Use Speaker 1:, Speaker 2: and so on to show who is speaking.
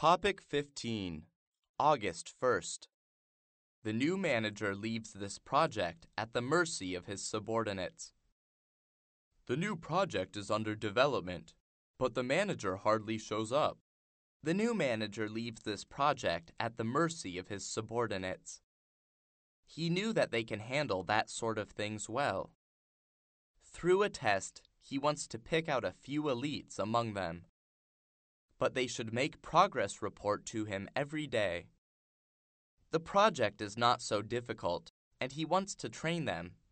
Speaker 1: Topic 15, August 1st. The new manager leaves this project at the mercy of his subordinates. The new project is under development, but the manager hardly shows up. The new manager leaves this project at the mercy of his subordinates. He knew that they can handle that sort of things well. Through a test, he wants to pick out a few elites among them. But they should make progress report to him every day. The project is not so difficult, and he wants to train them